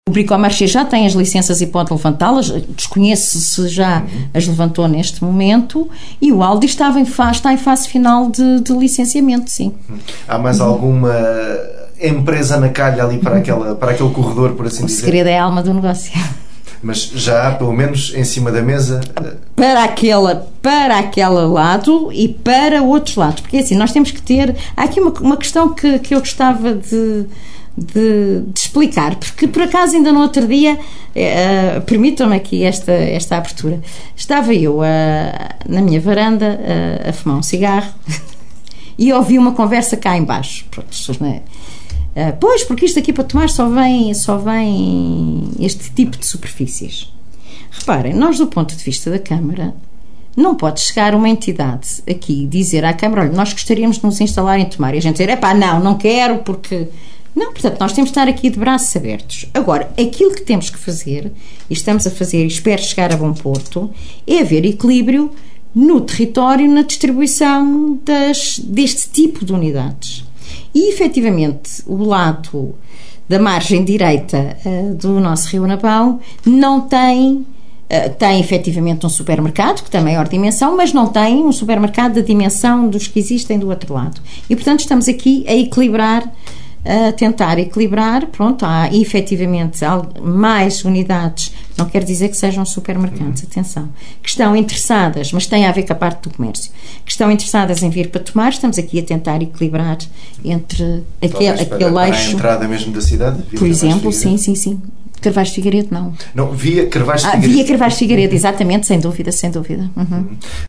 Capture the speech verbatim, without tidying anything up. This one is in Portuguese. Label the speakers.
Speaker 1: O Bricomarché já tem as licenças e pode levantá-las, desconheço se já as levantou neste momento, e o Aldi estava em fase, está em fase final de, de licenciamento, sim.
Speaker 2: Há mais alguma empresa na calha ali para, aquela, para aquele corredor, por assim
Speaker 1: o
Speaker 2: dizer?
Speaker 1: O segredo é a alma do negócio.
Speaker 2: Mas já há, pelo menos, em cima da mesa...
Speaker 1: Para aquele, para aquele lado e para outros lados. Porque assim, nós temos que ter... Há aqui uma, uma questão que, que eu gostava de, de, de explicar, porque por acaso ainda no outro dia, uh, permitam-me aqui esta, esta abertura, estava eu uh, na minha varanda uh, a fumar um cigarro e ouvi uma conversa cá em baixo. Pronto, as pessoas, não é? Uh, pois, porque isto aqui para tomar só vem, só vem este tipo de superfícies. Reparem, nós do ponto de vista da Câmara, não pode chegar uma entidade aqui e dizer à Câmara, olha, nós gostaríamos de nos instalar em tomar, e a gente dizer, epá, não, não quero porque... Não, portanto, nós temos de estar aqui de braços abertos. Agora, aquilo que temos que fazer, e estamos a fazer, e espero chegar a bom porto, é haver equilíbrio no território, na distribuição das, deste tipo de unidades. E, efetivamente, o lado da margem direita uh, do nosso Rio Napão não tem, uh, tem efetivamente um supermercado, que tem maior dimensão, mas não tem um supermercado da dimensão dos que existem do outro lado. E, portanto, estamos aqui a equilibrar, a tentar equilibrar, pronto, há efetivamente mais unidades, não quer dizer que sejam supermercados, atenção, que estão interessadas, mas tem a ver com a parte do comércio, que estão interessadas em vir para tomar, estamos aqui a tentar equilibrar entre aquele,
Speaker 2: para,
Speaker 1: aquele
Speaker 2: para
Speaker 1: eixo...
Speaker 2: a entrada mesmo da cidade?
Speaker 1: Por exemplo, sim, sim, sim. Carvalho de Figueiredo, não.
Speaker 2: Não, via Carvalho de
Speaker 1: ah,
Speaker 2: Figueiredo.
Speaker 1: Via Carvalho de Figueiredo, exatamente, sem dúvida, sem dúvida. Uhum. Uhum.